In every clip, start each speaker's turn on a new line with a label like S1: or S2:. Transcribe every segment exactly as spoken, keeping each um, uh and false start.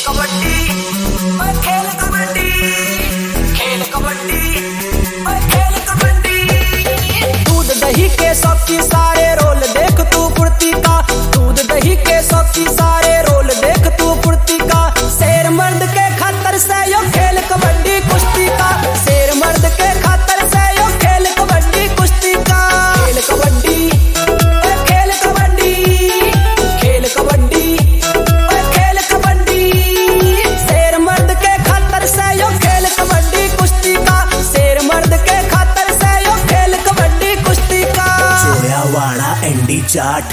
S1: कबड्डी मैं खेल कबड्डी, खेल कबड्डी मैं खेल कबड्डी। दूध दही के शौकी सारे रोल देख तू कुर्ती का, दूध दही के शौकी सारे रोल देख तू कुर्ती का। शेर मर्द के खातर से यो खेल कबड्डी कुश्ती का, शेर मर्द के खातर से यो खेल कबड्डी कुश्ती का। खेल कबड्डी खेल कबड्डी, खेल कबड्डी खेल कबड्डी। शेर मर्द के खातर से यो खेल कबड्डी कुश्ती का, शेर मर्द के खातर से यो खेल कबड्डी कुश्ती का।
S2: जोयावाड़ा एंडी चाट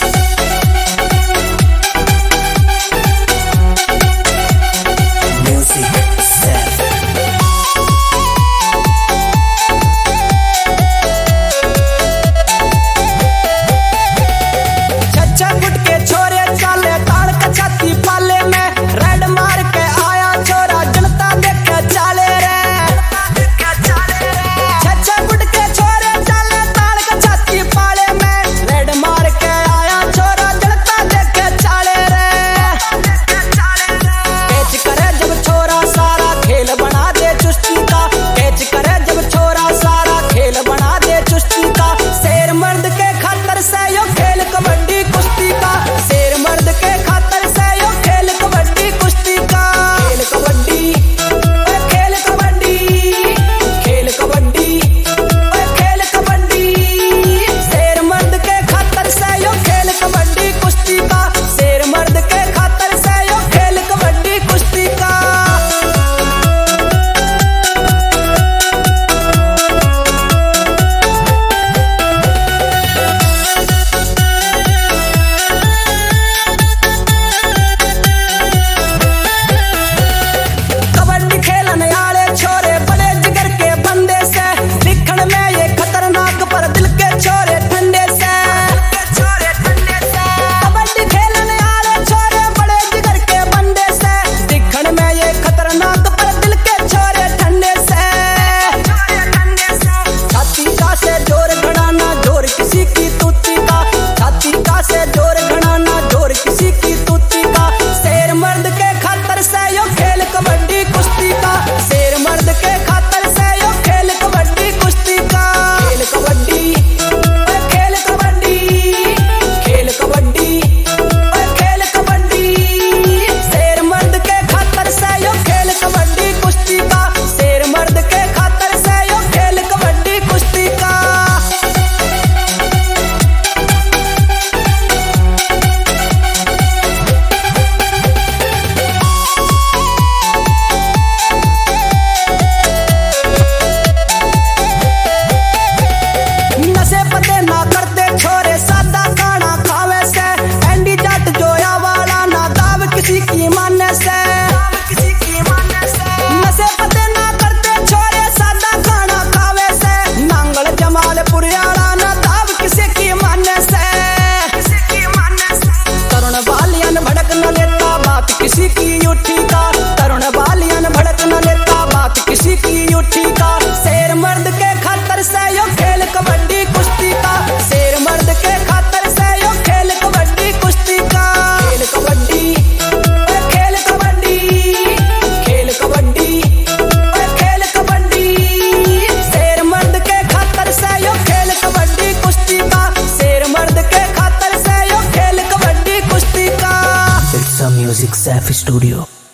S1: किसी की उठी का, तरुण बालियन भड़क न लेता बात किसी की उठी का। शेर मर्द के खातर से यो खेल कबड्डी कुश्ती का, शेर मर्द के खातर से यो खेल कबड्डी कुश्ती का। खेल कबड्डी खेल कबड्डी, खेल कबड्डी खेल कबड्डी। शेर मर्द के खातर से यो खेल कबड्डी कुश्ती का, शेर मर्द के खातर से यो खेल कबड्डी कुश्ती का।
S2: It's a Music Safi Studio.